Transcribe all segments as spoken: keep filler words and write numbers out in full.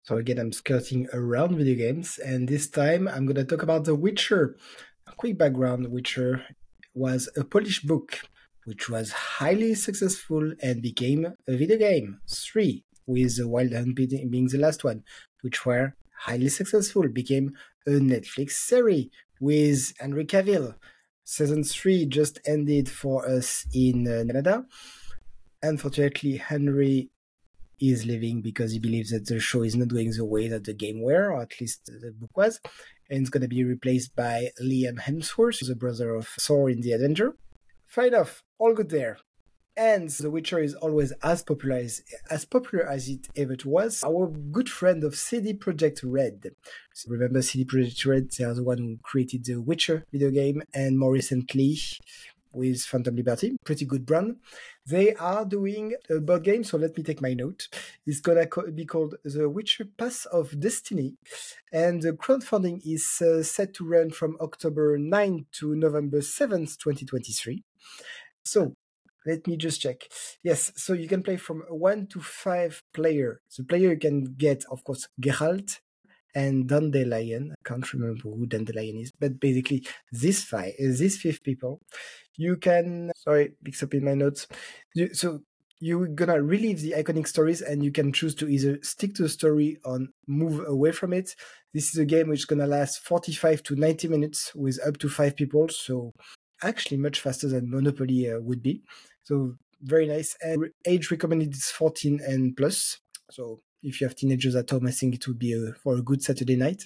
So again, I'm skirting around video games, and this time I'm going to talk about The Witcher. A quick background: Witcher was a Polish book which was highly successful and became a video game. Three, with The Wild Hunt being the last one, which were highly successful, became a Netflix series with Henry Cavill. Season three just ended for us in uh, Canada. Unfortunately, Henry is leaving because he believes that the show is not going the way that the game were, or at least the book was, and it's going to be replaced by Liam Hemsworth, the brother of Thor in The Avenger. Fair enough, all good there. And The Witcher is always as popular as, as popular as it ever was. Our good friend of C D Projekt Red. So remember C D Projekt Red? They are the one who created the Witcher video game, and more recently with Phantom Liberty, pretty good brand. They are doing a board game, so let me take my note. It's gonna be called The Witcher Path of Destiny, and the crowdfunding is uh, set to run from October ninth to November seventh, twenty twenty-three. So let me just check. Yes, so you can play from one to five player. The player you can get, of course, Geralt and Dandelion. I can't remember who Dandelion is, but basically these five, these five people, you can. Sorry, mix up in my notes. You, so you're gonna relive the iconic stories, and you can choose to either stick to the story or move away from it. This is a game which is gonna last forty-five to ninety minutes with up to five people. So actually much faster than Monopoly uh, would be. So very nice. And age recommended is fourteen and plus. So if you have teenagers at home, I think it would be a, for a good Saturday night.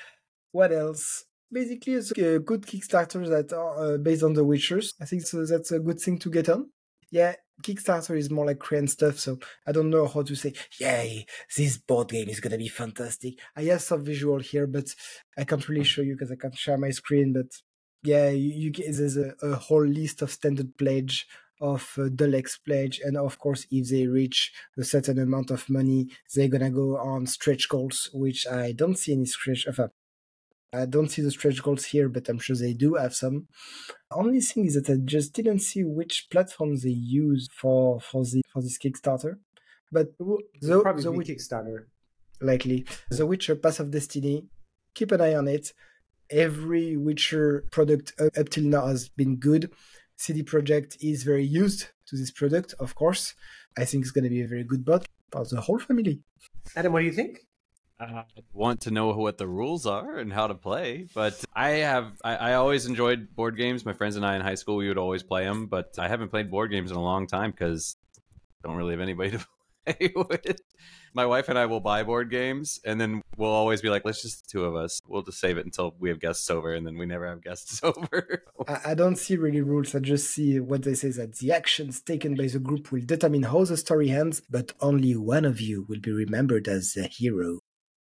What else? Basically, it's a good Kickstarter that are uh, based on The Witchers. I think so that's a good thing to get on. Yeah, Kickstarter is more like Korean stuff, so I don't know how to say, yay, this board game is going to be fantastic. I have some visual here, but I can't really show you because I can't share my screen. But yeah, you, you get, there's a, a whole list of standard pledge, of uh, deluxe pledge, and of course, if they reach a certain amount of money, they're going to go on stretch goals, which I don't see any stretch of. Uh, I don't see the stretch goals here, but I'm sure they do have some. Only thing is that I just didn't see which platform they use for for the for this Kickstarter. But the, probably the Kickstarter, likely The Witcher Path of Destiny. Keep an eye on it. Every Witcher product up till now has been good. C D Projekt is very used to this product, of course. I think it's going to be a very good bot for the whole family. Adam, what do you think? I want to know what the rules are and how to play, but I have I, I always enjoyed board games. My friends and I in high school, we would always play them, but I haven't played board games in a long time because I don't really have anybody to play with. My wife and I will buy board games, and then we'll always be like, let's just the two of us. We'll just save it until we have guests over, and then we never have guests over. I, I don't see really rules. I just see what they say, that the actions taken by the group will determine how the story ends, but only one of you will be remembered as the hero.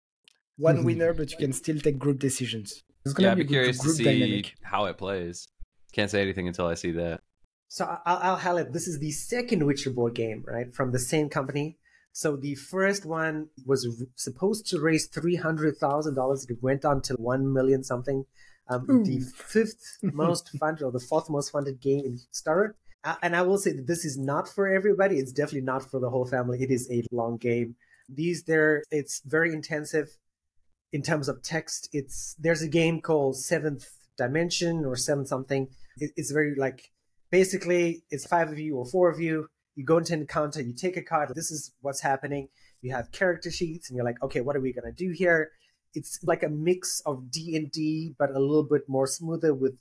One mm-hmm. winner, but you can still take group decisions. It's gonna yeah, be I'd be curious to see dynamic. How it plays. Can't say anything until I see that. So I'll, I'll highlight, this is the second Witcher board game, right, from the same company. So the first one was supposed to raise three hundred thousand dollars. It went on to one million something. Um, the fifth most funded, or the fourth most funded game in Kickstarter. Uh, and I will say that this is not for everybody. It's definitely not for the whole family. It is a long game. These there, it's very intensive. In terms of text, it's there's a game called Seventh Dimension or Seven something. It, it's very like, basically it's five of you or four of you. You go into an encounter, you take a card. This is what's happening. You have character sheets, and you're like, okay, what are we gonna do here? It's like a mix of D and D, but a little bit more smoother with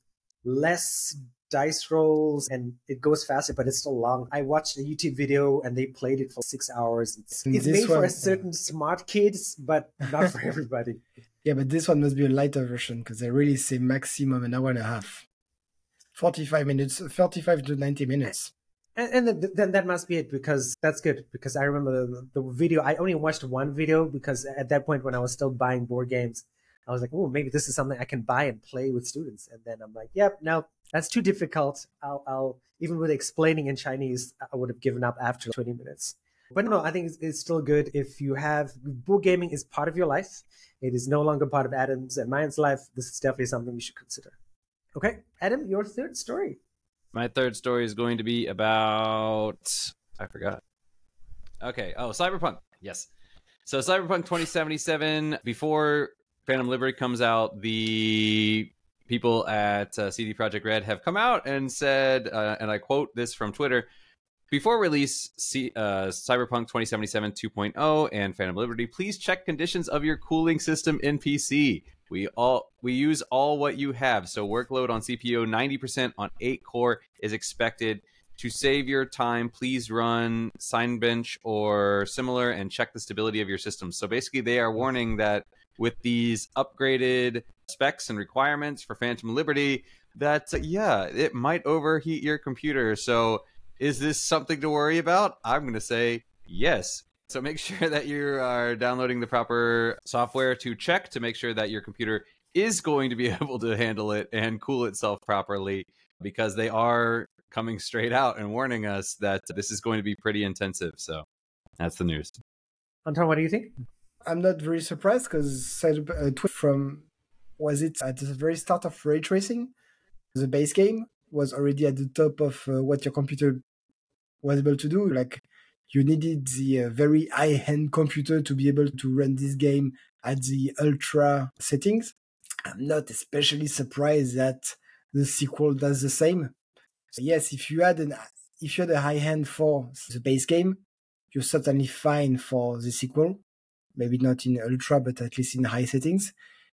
less dice rolls, and it goes faster, but it's still long. I watched a YouTube video and they played it for six hours. It's, it's made one, for a certain yeah. smart kids, but not for everybody. Yeah, but this one must be a lighter version because they really say maximum an hour and a half. forty-five minutes, thirty-five to ninety minutes. And, and then, then that must be it, because that's good. Because I remember the, the video, I only watched one video because at that point when I was still buying board games, I was like, oh, maybe this is something I can buy and play with students. And then I'm like, yep, no, that's too difficult. I'll, I'll even with explaining in Chinese, I would have given up after twenty minutes. But no, I think it's, it's still good if you have, board gaming is part of your life. It is no longer part of Adam's and mine's life. This is definitely something you should consider. Okay, Adam, your third story. My third story is going to be about, I forgot. Okay, oh, Cyberpunk, yes. So Cyberpunk twenty seventy-seven, before Phantom Liberty comes out, the people at uh, C D Projekt Red have come out and said, uh, and I quote this from Twitter, before release C- uh, Cyberpunk twenty seventy-seven two point oh and Phantom Liberty, please check conditions of your cooling system in P C. We all we use all what you have, so workload on C P U ninety percent on eight core is expected. To save your time, please run Cinebench or similar and check the stability of your system. So basically, they are warning that with these upgraded specs and requirements for Phantom Liberty, that, uh, yeah, it might overheat your computer. So is this something to worry about? I'm going to say yes. So make sure that you are downloading the proper software to check to make sure that your computer is going to be able to handle it and cool itself properly, because they are coming straight out and warning us that this is going to be pretty intensive. So that's the news. Anton, what do you think? I'm not very surprised because uh, from, was it at the very start of ray tracing? The base game was already at the top of uh, what your computer was able to do. Like, you needed the uh, very high-end computer to be able to run this game at the ultra settings. I'm not especially surprised that the sequel does the same. So yes, if you had an if you had a high end for the base game, you're certainly fine for the sequel. Maybe not in ultra, but at least in high settings.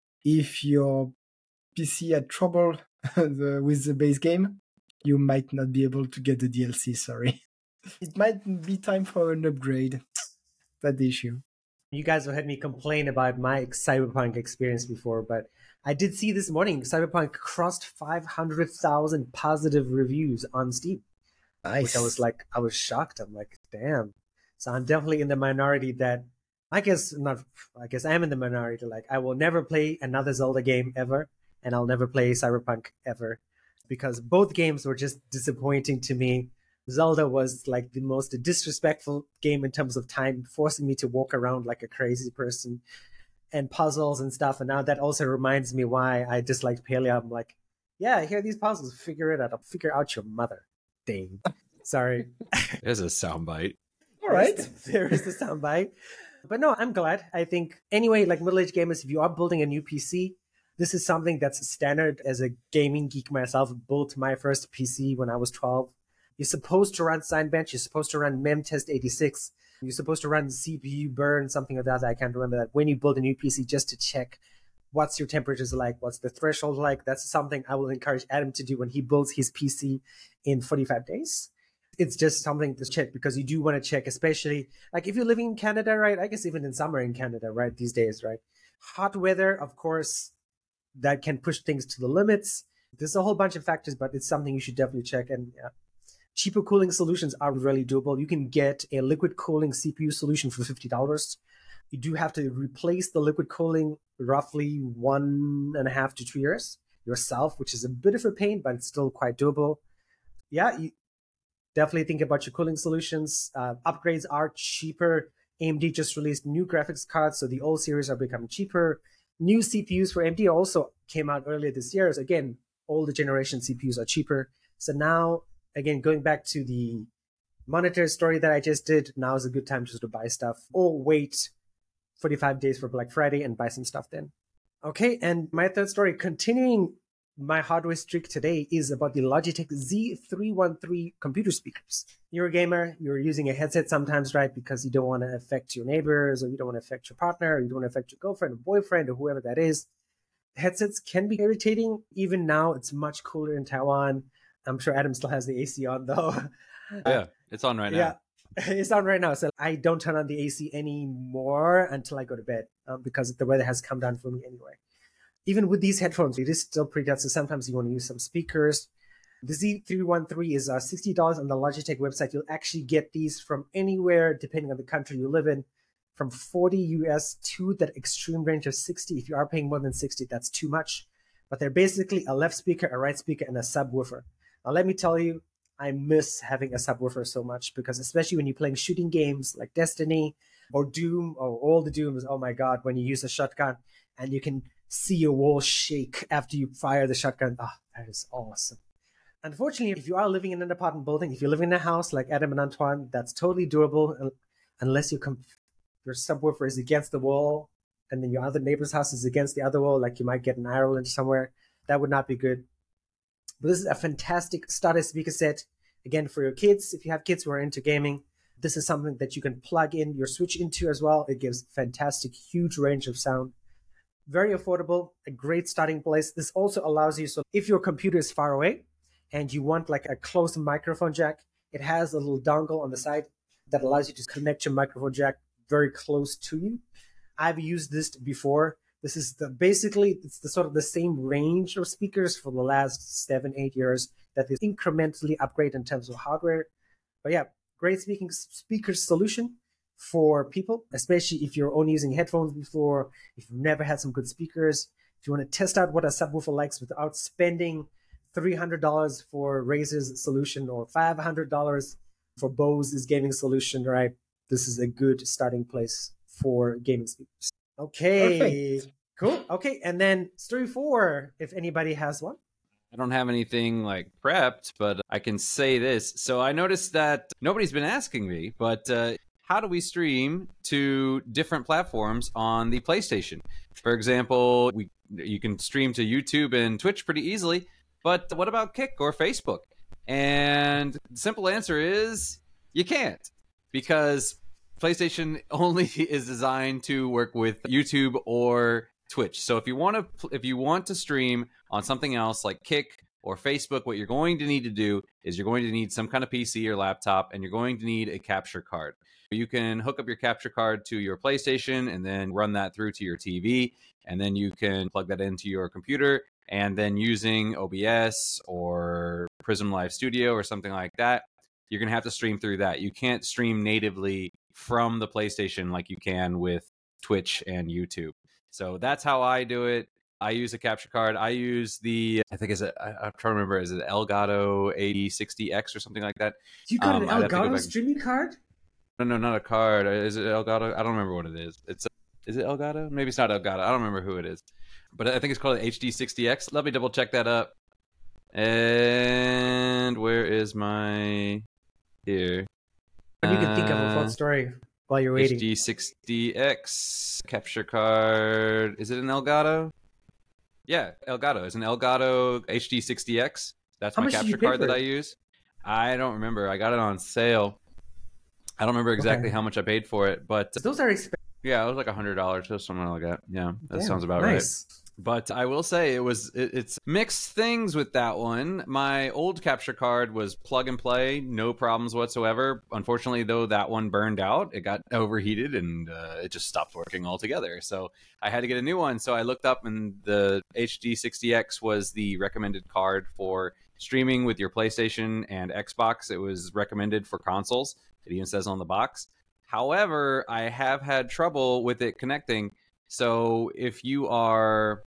If your P C had trouble the, with the base game, you might not be able to get the D L C. Sorry, it might be time for an upgrade. That's the issue. You guys have heard me complain about my Cyberpunk experience before, but I did see this morning Cyberpunk crossed five hundred thousand positive reviews on Steam. Nice. Which I was like, I was shocked. I'm like, damn. So I'm definitely in the minority that, I guess not, I guess I am in the minority. Like, I will never play another Zelda game ever, and I'll never play Cyberpunk ever, because both games were just disappointing to me. Zelda was like the most disrespectful game in terms of time, forcing me to walk around like a crazy person and puzzles and stuff. And now that also reminds me why I disliked Paleo. I'm like, yeah, here are these puzzles. Figure it out. I'll figure out your mother. Dang. Sorry. There's a soundbite. All right. There is the soundbite. But no, I'm glad. I think, anyway, like middle-aged gamers, if you are building a new P C, this is something that's standard. As a gaming geek myself, built my first P C when I was twelve. You're supposed to run Cinebench. You're supposed to run Memtest eighty-six. You're supposed to run C P U burn, something like that. I can't remember that. When you build a new P C, just to check what's your temperatures like, what's the threshold like. That's something I will encourage Adam to do when he builds his P C in forty-five days. It's just something to check, because you do want to check, especially like if you're living in Canada, right? I guess even in summer in Canada, right? These days, right? Hot weather, of course, that can push things to the limits. There's a whole bunch of factors, but it's something you should definitely check. And yeah. Cheaper cooling solutions are really doable. You can get a liquid cooling C P U solution for fifty dollars. You do have to replace the liquid cooling roughly one and a half to two years yourself, which is a bit of a pain, but it's still quite doable. Yeah, you definitely think about your cooling solutions. Uh, upgrades are cheaper. A M D just released new graphics cards, so the old series are becoming cheaper. New C P Us for A M D also came out earlier this year. So again, older generation C P Us are cheaper. So now, again, going back to the monitor story that I just did, now is a good time just to buy stuff, or wait forty-five days for Black Friday and buy some stuff then. Okay, and my third story, continuing my hardware streak today, is about the Logitech Z three thirteen computer speakers. You're a gamer, you're using a headset sometimes, right? Because you don't want to affect your neighbors, or you don't want to affect your partner, or you don't want to affect your girlfriend or boyfriend or whoever that is. Headsets can be irritating. Even now, it's much cooler in Taiwan. I'm sure Adam still has the A C on, though. Yeah, it's on right now. Yeah, it's on right now. So I don't turn on the A C anymore until I go to bed, um, because the weather has come down for me anyway. Even with these headphones, it is still pretty good. So sometimes you want to use some speakers. The Z three thirteen is uh, sixty dollars on the Logitech website. You'll actually get these from anywhere, depending on the country you live in, from forty U S to that extreme range of sixty. If you are paying more than sixty, that's too much. But they're basically a left speaker, a right speaker, and a subwoofer. Now, let me tell you, I miss having a subwoofer so much, because especially when you're playing shooting games like Destiny or Doom or all the Dooms, oh my God, when you use a shotgun and you can see your wall shake after you fire the shotgun. Ah, oh, that is awesome. Unfortunately, if you are living in an apartment building, if you're living in a house like Adam and Antoine, that's totally doable unless you're com- your subwoofer is against the wall and then your other neighbor's house is against the other wall, like you might get in Ireland somewhere. That would not be good. But this is a fantastic starter speaker set. Again, for your kids, if you have kids who are into gaming, this is something that you can plug in your Switch into as well. It gives fantastic, huge range of sound. Very affordable, a great starting place. This also allows you, so if your computer is far away and you want like a close microphone jack, it has a little dongle on the side that allows you to connect your microphone jack very close to you. I've used this before. This is the basically it's the sort of the same range of speakers for the last seven, eight years that is incrementally upgrade in terms of hardware. But yeah, great speaking speaker solution for people, especially if you're only using headphones before, if you've never had some good speakers, if you want to test out what a subwoofer likes without spending three hundred dollars for Razer's solution or five hundred dollars for Bose's gaming solution, right? This is a good starting place for gaming speakers. Okay, Perfect. Cool. Okay, and then story four, if anybody has one. I don't have anything like prepped, but I can say this. So I noticed that nobody's been asking me, but uh, how do we stream to different platforms on the PlayStation? For example, we you can stream to YouTube and Twitch pretty easily, but what about Kick or Facebook? And the simple answer is you can't, because PlayStation only is designed to work with YouTube or Twitch. So if you want to if you want to stream on something else like Kick or Facebook, what you're going to need to do is you're going to need some kind of P C or laptop, and you're going to need a capture card. You can hook up your capture card to your PlayStation and then run that through to your T V, and then you can plug that into your computer, and then using O B S or Prism Live Studio or something like that, you're going to have to stream through that. You can't stream natively from the PlayStation like you can with Twitch and YouTube. So that's how I do it. I use a capture card. I use the, I think is it, I, I'm trying to remember, is it Elgato eighty sixty X or something like that? You got Um, an I'd have to go Elgato back- streaming card? No, no, not a card. Is it Elgato? I don't remember what it is. It's is it Elgato? Maybe it's not Elgato. I don't remember who it is, but I think it's called H D sixty X. Let me double check that up. And where is my here? And you can think of a Uh, fun story while you're waiting. H D sixty X capture card. Is it an Elgato? Yeah, Elgato. It's an Elgato H D sixty X. That's How my much did you capture pay card for that I it? use. I don't remember. I got it on sale. I don't remember exactly Okay. how much I paid for it, but Those are expensive. yeah, it was like a hundred dollars or something like that. Yeah, that Damn, sounds about right. nice. But I will say it was it, it's mixed things with that one. My old capture card was plug and play, no problems whatsoever. Unfortunately, though, that one burned out. It got overheated and uh, it just stopped working altogether. So I had to get a new one. So I looked up, and the H D sixty X was the recommended card for streaming with your PlayStation and Xbox. It was recommended for consoles. It even says on the box. However, I have had trouble with it connecting. So if you are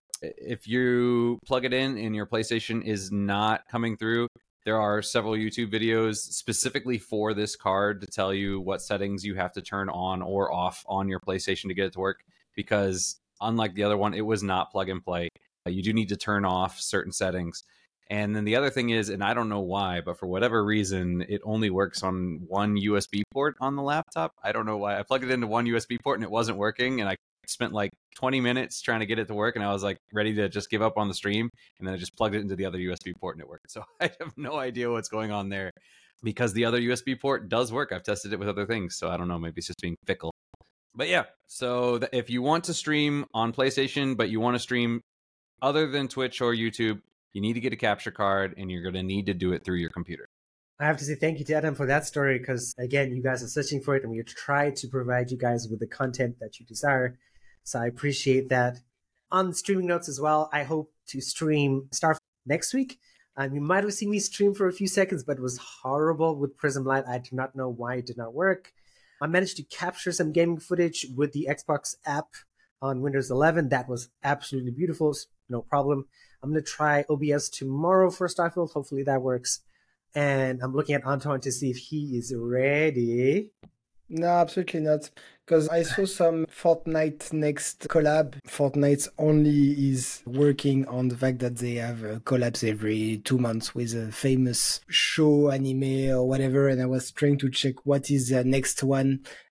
if you plug it in and your PlayStation is not coming through, there are several YouTube videos specifically for this card to tell you what settings you have to turn on or off on your PlayStation to get it to work, because unlike the other one, it was not plug and play. You do need to turn off certain settings. And then the other thing is, and I don't know why, but for whatever reason, it only works on one U S B port on the laptop. I don't know why. I plugged it into one U S B port and it wasn't working, and I spent like twenty minutes trying to get it to work, and I was like ready to just give up on the stream, and then I just plugged it into the other U S B port and it worked. So I have no idea what's going on there, because the other U S B port does work. I've tested it with other things, so I don't know, maybe it's just being fickle. But yeah, so th- if you want to stream on PlayStation but you want to stream other than Twitch or YouTube, you need to get a capture card, and you're going to need to do it through your computer. I have to say thank you to Adam for that story, because again, you guys are searching for it and we try to provide you guys with the content that you desire. So I appreciate that. On streaming notes as well, I hope to stream Starfield next week. Um, you might have seen me stream for a few seconds, but it was horrible with Prism Live. I do not know why it did not work. I managed to capture some gaming footage with the Xbox app on Windows eleven. That was absolutely beautiful. No problem. I'm going to try O B S tomorrow for Starfield. Hopefully that works. And I'm looking at Antoine to see if he is ready. No, absolutely not. Because I saw some Fortnite next collab. Fortnite only is working on the fact that they have uh, collabs every two months with a famous show, anime, or whatever. And I was trying to check what is their next one.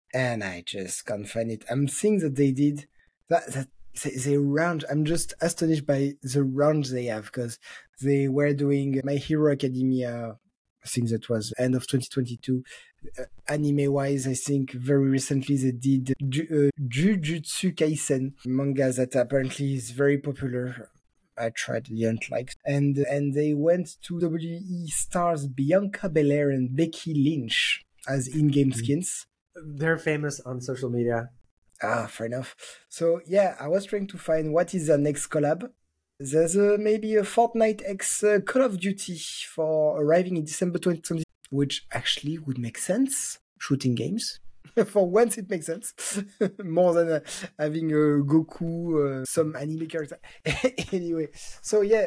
and I just can't find it. I'm seeing that they did that. that they, they round. I'm just astonished by the rounds they have because they were doing My Hero Academia. I think that was end of twenty twenty-two. Uh, anime wise, I think very recently they did Ju- uh, Jujutsu Kaisen manga that apparently is very popular. I tried, didn't like, and and they went to W W E stars Bianca Belair and Becky Lynch as in-game skins. They're famous on social media. Ah, fair enough. So yeah, I was trying to find what is their next collab. There's uh, maybe a Fortnite X uh, Call of Duty for arriving in December twenty twenty, which actually would make sense. Shooting games. For once, it makes sense. More than uh, having a Goku, uh, some anime character. Anyway, so yeah,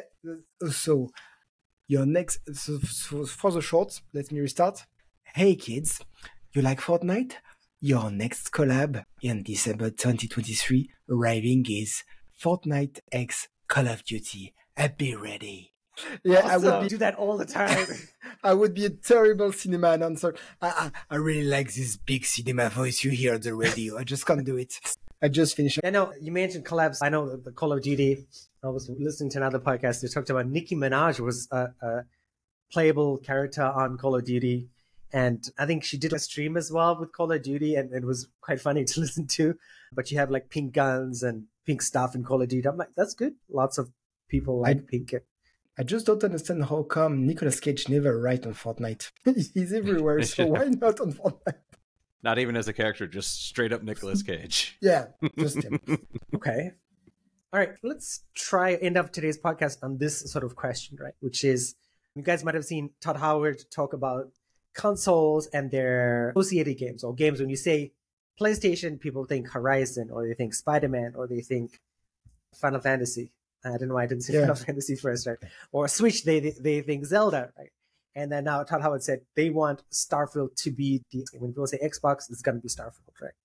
so your next, so, so for the short, let me restart. Hey kids, you like Fortnite? Your next collab in December twenty twenty-three arriving is Fortnite X Call of Duty. Be ready. Yeah, awesome. I would be, do that all the time. I would be a terrible cinema announcer. I, I I really like this big cinema voice you hear on the radio. I just can't do it. I just finished. I know you mentioned collabs. I know the Call of Duty. I was listening to another podcast. They talked about Nicki Minaj was a, a playable character on Call of Duty. And I think she did a stream as well with Call of Duty, and it was quite funny to listen to. But you have like pink guns and pink stuff in Call of Duty. I'm like, that's good. Lots of people like I, pink. I just don't understand how come Nicolas Cage never write on Fortnite. He's everywhere, so why not on Fortnite? Not even as a character, just straight up Nicolas Cage. Yeah, just him. Okay. All right, let's try end up today's podcast on this sort of question, right? Which is, you guys might have seen Todd Howard talk about consoles and their associated games, or games when you say PlayStation, people think Horizon, or they think Spider-Man, or they think Final Fantasy. I don't know why I didn't say yeah. Final Fantasy first, right? Or Switch, they they think Zelda, right? And then now Todd Howard said they want Starfield to be the, when people say Xbox, it's going to be Starfield, right?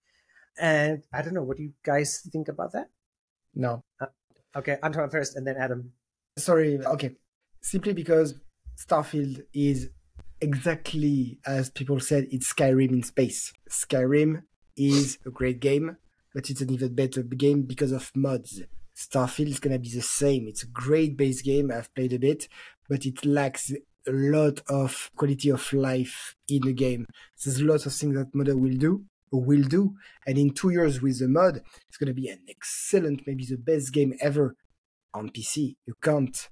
And I don't know, what do you guys think about that? No. Uh, okay, Antoine first, and then Adam. Sorry, okay. Simply because Starfield is exactly as people said, it's Skyrim in space. Skyrim is a great game, but it's an even better game because of mods. Starfield is going to be the same. It's a great base game. I've played a bit, but it lacks a lot of quality of life in the game. There's lots of things that modder will do, or will do. And in two years with the mod, it's going to be an excellent, maybe the best game ever on P C. You can't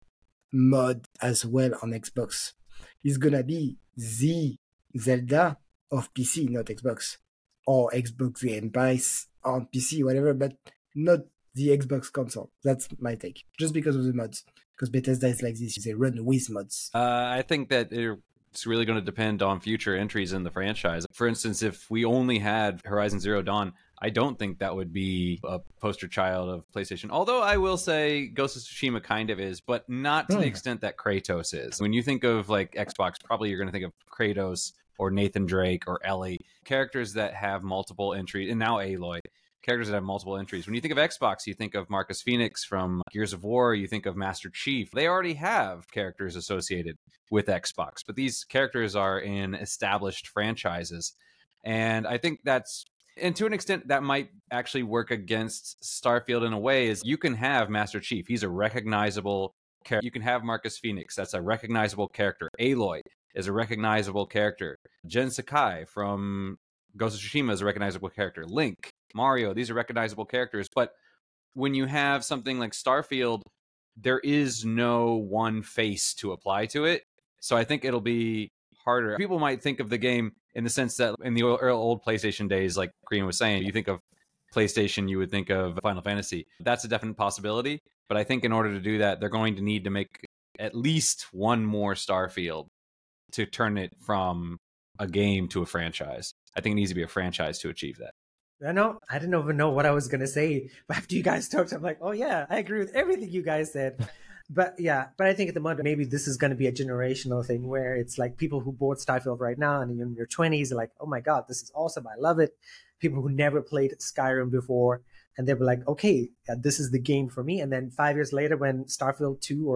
mod as well on Xbox. It's going to be the Zelda of P C, not Xbox. Or Xbox Game Pass on P C, whatever, but not the Xbox console. That's my take. Just because of the mods. Because Bethesda is like this. They run with mods. Uh, I think that it's really going to depend on future entries in the franchise. For instance, if we only had Horizon Zero Dawn, I don't think that would be a poster child of PlayStation. Although I will say Ghost of Tsushima kind of is, but not to mm. the extent that Kratos is. When you think of like Xbox, probably you're going to think of Kratos or Nathan Drake or Ellie. Characters that have multiple entries, and now Aloy. Characters that have multiple entries. When you think of Xbox, you think of Marcus Phoenix from Gears of War, you think of Master Chief. They already have characters associated with Xbox, but these characters are in established franchises. And I think that's, and to an extent, that might actually work against Starfield in a way, is you can have Master Chief. He's a recognizable character. You can have Marcus Phoenix. That's a recognizable character. Aloy is a recognizable character. Jen Sakai from Ghost of Tsushima is a recognizable character. Link, Mario, these are recognizable characters. But when you have something like Starfield, there is no one face to apply to it. So I think it'll be harder. People might think of the game in the sense that in the old PlayStation days, like Korean was saying, you think of PlayStation, you would think of Final Fantasy. That's a definite possibility. But I think in order to do that, they're going to need to make at least one more Starfield to turn it from a game to a franchise. I think it needs to be a franchise to achieve that. I know. I didn't even know what I was going to say. But after you guys talked, I'm like, oh, yeah, I agree with everything you guys said. But yeah, but I think at the moment, maybe this is going to be a generational thing where it's like people who bought Starfield right now and in your twenties are like, oh my God, this is awesome. I love it. People who never played Skyrim before, and they were like, okay, yeah, this is the game for me. And then five years later, when Starfield two or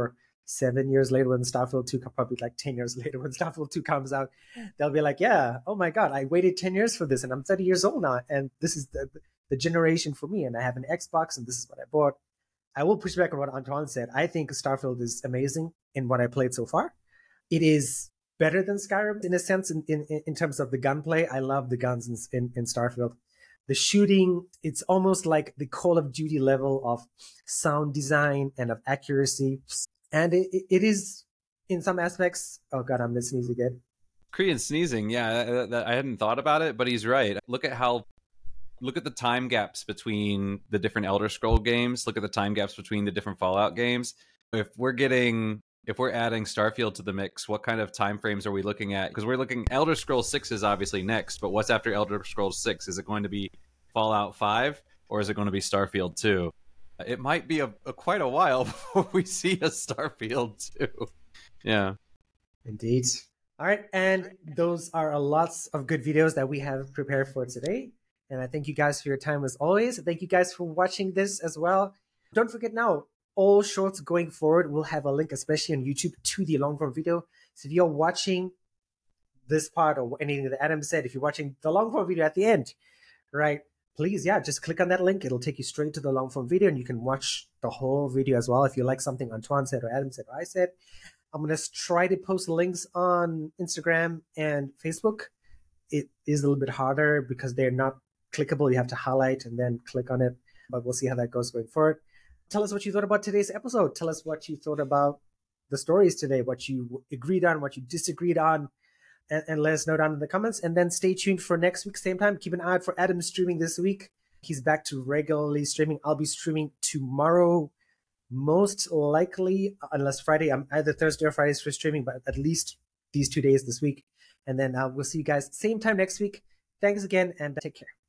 seven years later when Starfield two, probably like ten years later when Starfield two comes out, they'll be like, yeah, oh my God, I waited ten years for this and I'm thirty years old now. And this is the, the generation for me. And I have an Xbox and this is what I bought. I will push back on what Antoine said. I think Starfield is amazing in what I played so far. It is better than Skyrim in a sense, in, in, in terms of the gunplay. I love the guns in, in, in Starfield. The shooting, it's almost like the Call of Duty level of sound design and of accuracy. And it, it is, in some aspects, oh God, I'm going to sneeze again. Korean sneezing, yeah, I hadn't thought about it, but he's right. Look at how, look at the time gaps between the different Elder Scroll games. Look at the time gaps between the different Fallout games. If we're getting, if we're adding Starfield to the mix, what kind of time frames are we looking at? Because we're looking, Elder Scrolls six is obviously next, but what's after Elder Scrolls six? Is it going to be Fallout five or is it going to be Starfield two? It might be a, a quite a while before we see a Starfield two. Yeah. Indeed. All right. And those are a lots of good videos that we have prepared for today. And I thank you guys for your time as always. Thank you guys for watching this as well. Don't forget now, all shorts going forward will have a link, especially on YouTube, to the long form video. So if you're watching this part or anything that Adam said, if you're watching the long form video at the end, right, please, yeah, just click on that link. It'll take you straight to the long form video and you can watch the whole video as well. If you like something Antoine said or Adam said or I said, I'm going to try to post links on Instagram and Facebook. It is a little bit harder because they're not clickable. You have to highlight and then click on it, but we'll see how that goes going forward. Tell us what you thought about today's episode. Tell us what you thought about the stories today, what you agreed on, what you disagreed on, and, and let us know down in the comments. And then stay tuned for next week, same time. Keep an eye out for Adam streaming this week. He's back to regularly streaming. I'll be streaming tomorrow, most likely, unless Friday. I'm either Thursday or Fridays for streaming, but at least these two days this week. And then uh, we'll see you guys same time next week. Thanks again, and take care.